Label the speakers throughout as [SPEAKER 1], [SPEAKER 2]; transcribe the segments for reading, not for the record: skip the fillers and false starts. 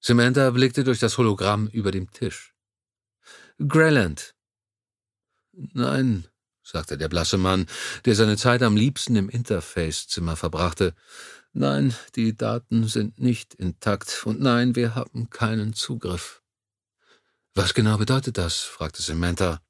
[SPEAKER 1] Samantha blickte durch das Hologramm über dem Tisch. »Grayland.« »Nein«, sagte der blasse Mann, der seine Zeit am liebsten im Interface-Zimmer verbrachte. »Nein, die Daten sind nicht intakt, und nein, wir haben keinen Zugriff.« »Was genau bedeutet das?« fragte Samantha.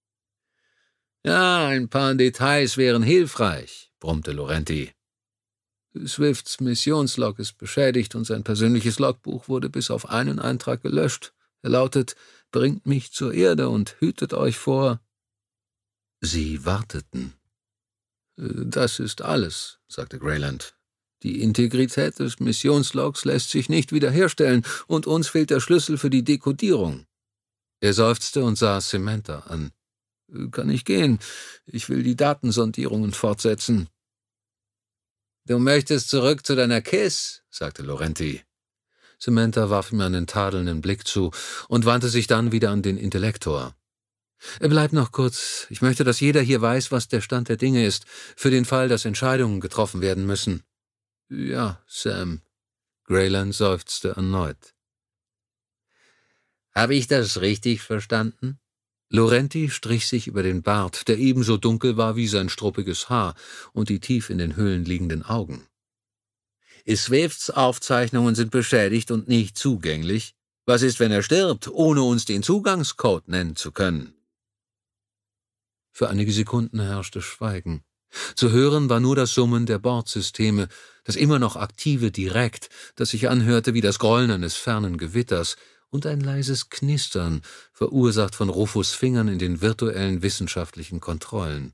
[SPEAKER 1] »Ja, ein paar Details wären hilfreich«, brummte Laurenti. »Swifts Missionslog ist beschädigt und sein persönliches Logbuch wurde bis auf einen Eintrag gelöscht. Er lautet: »Bringt mich zur Erde und hütet euch vor...« Sie warteten. »Das ist alles«, sagte Grayland. »Die Integrität des Missionslogs lässt sich nicht wiederherstellen, und uns fehlt der Schlüssel für die Dekodierung.« Er seufzte und sah Samantha an. »Kann ich gehen? Ich will die Datensondierungen fortsetzen.« »Du möchtest zurück zu deiner Kiss«, sagte Laurenti. Samantha warf ihm einen tadelnden Blick zu und wandte sich dann wieder an den Intellektor. »Bleib noch kurz. Ich möchte, dass jeder hier weiß, was der Stand der Dinge ist, für den Fall, dass Entscheidungen getroffen werden müssen.« »Ja, Sam.« Grayland seufzte erneut. »Habe ich das richtig verstanden?« Laurenti strich sich über den Bart, der ebenso dunkel war wie sein struppiges Haar und die tief in den Höhlen liegenden Augen. »Swifts Aufzeichnungen sind beschädigt und nicht zugänglich. Was ist, wenn er stirbt, ohne uns den Zugangscode nennen zu können?« Für einige Sekunden herrschte Schweigen. Zu hören war nur das Summen der Bordsysteme, das immer noch aktive Direkt, das sich anhörte wie das Grollen eines fernen Gewitters, und ein leises Knistern, verursacht von Rufus' Fingern in den virtuellen wissenschaftlichen Kontrollen.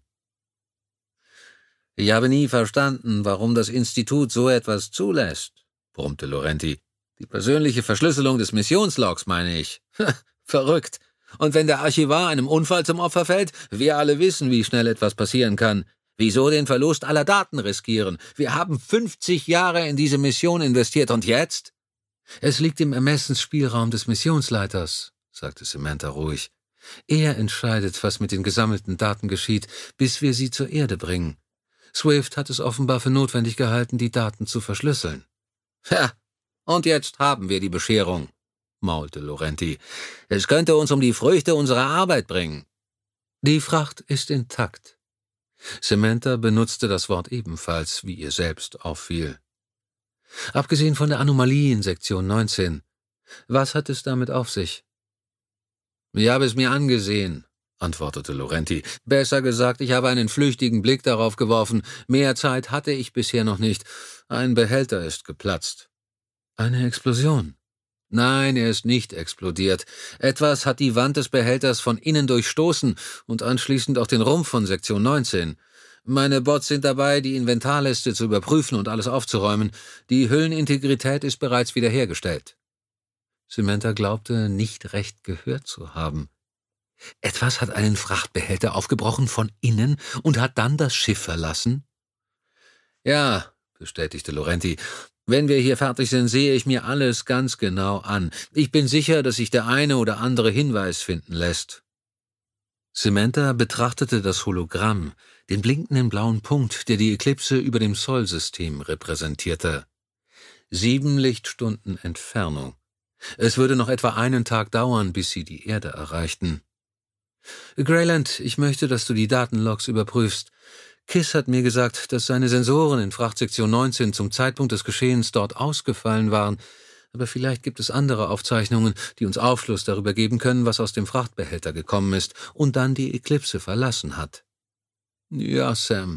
[SPEAKER 1] »Ich habe nie verstanden, warum das Institut so etwas zulässt«, brummte Laurenti. »Die persönliche Verschlüsselung des Missionslogs, meine ich. Verrückt. Und wenn der Archivar einem Unfall zum Opfer fällt, wir alle wissen, wie schnell etwas passieren kann. Wieso den Verlust aller Daten riskieren? Wir haben 50 Jahre in diese Mission investiert, und jetzt?« »Es liegt im Ermessensspielraum des Missionsleiters«, sagte Samantha ruhig. »Er entscheidet, was mit den gesammelten Daten geschieht, bis wir sie zur Erde bringen. Swift hat es offenbar für notwendig gehalten, die Daten zu verschlüsseln.« »Ja, und jetzt haben wir die Bescherung«, maulte Laurenti. »Es könnte uns um die Früchte unserer Arbeit bringen.« »Die Fracht ist intakt.« Samantha benutzte das Wort ebenfalls, wie ihr selbst auffiel. »Abgesehen von der Anomalie in Sektion 19. Was hat es damit auf sich?« »Ich habe es mir angesehen«, antwortete Laurenti. »Besser gesagt, ich habe einen flüchtigen Blick darauf geworfen. Mehr Zeit hatte ich bisher noch nicht. Ein Behälter ist geplatzt.« »Eine Explosion?« »Nein, er ist nicht explodiert. Etwas hat die Wand des Behälters von innen durchstoßen und anschließend auch den Rumpf von Sektion 19. Meine Bots sind dabei, die Inventarliste zu überprüfen und alles aufzuräumen. Die Hüllenintegrität ist bereits wiederhergestellt.« Samantha glaubte, nicht recht gehört zu haben. »Etwas hat einen Frachtbehälter aufgebrochen von innen und hat dann das Schiff verlassen?« »Ja«, bestätigte Laurenti. »Wenn wir hier fertig sind, sehe ich mir alles ganz genau an. Ich bin sicher, dass sich der eine oder andere Hinweis finden lässt.« Samantha betrachtete das Hologramm, den blinkenden blauen Punkt, der die Eklipse über dem Sol-System repräsentierte. 7 Lichtstunden Entfernung. Es würde noch etwa einen Tag dauern, bis sie die Erde erreichten. »Grayland, ich möchte, dass du die Datenlogs überprüfst. Kiss hat mir gesagt, dass seine Sensoren in Frachtsektion 19 zum Zeitpunkt des Geschehens dort ausgefallen waren, aber vielleicht gibt es andere Aufzeichnungen, die uns Aufschluss darüber geben können, was aus dem Frachtbehälter gekommen ist und dann die Eklipse verlassen hat.« »Ja, Sam.«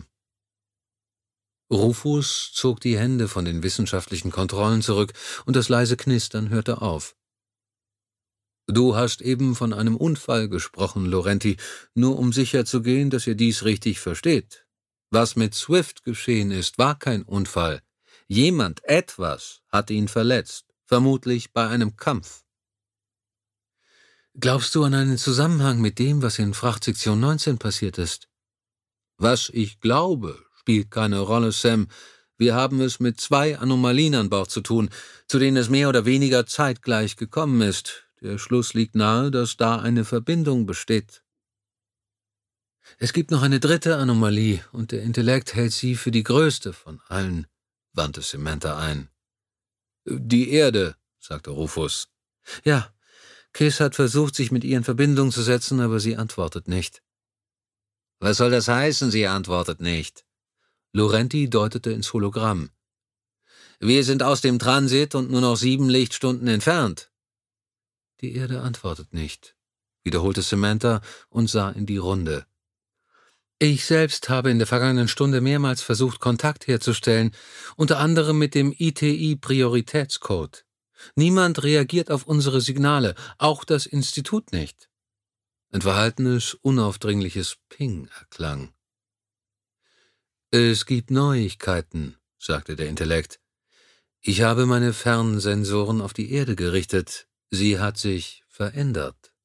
[SPEAKER 1] Rufus zog die Hände von den wissenschaftlichen Kontrollen zurück und das leise Knistern hörte auf. »Du hast eben von einem Unfall gesprochen, Laurenti, nur um sicherzugehen, dass ihr dies richtig versteht. Was mit Swift geschehen ist, war kein Unfall. Etwas hat ihn verletzt, vermutlich bei einem Kampf.« »Glaubst du an einen Zusammenhang mit dem, was in Frachtsektion 19 passiert ist?« »Was ich glaube, spielt keine Rolle, Sam. Wir haben es mit 2 Anomalien an Bord zu tun, zu denen es mehr oder weniger zeitgleich gekommen ist. Der Schluss liegt nahe, dass da eine Verbindung besteht.« »Es gibt noch eine 3. Anomalie, und der Intellekt hält sie für die größte von allen«, wandte Samantha ein. »Die Erde«, sagte Rufus. »Ja, Kiss hat versucht, sich mit ihr in Verbindung zu setzen, aber sie antwortet nicht.« »Was soll das heißen, sie antwortet nicht?« Laurenti deutete ins Hologramm. »Wir sind aus dem Transit und nur noch 7 Lichtstunden entfernt.« »Die Erde antwortet nicht«, wiederholte Samantha und sah in die Runde. »Ich selbst habe in der vergangenen Stunde mehrmals versucht, Kontakt herzustellen, unter anderem mit dem ITI-Prioritätscode. Niemand reagiert auf unsere Signale, auch das Institut nicht.« Ein verhaltenes, unaufdringliches Ping erklang. »Es gibt Neuigkeiten«, sagte der Intellekt. »Ich habe meine Fernsensoren auf die Erde gerichtet. Sie hat sich verändert.«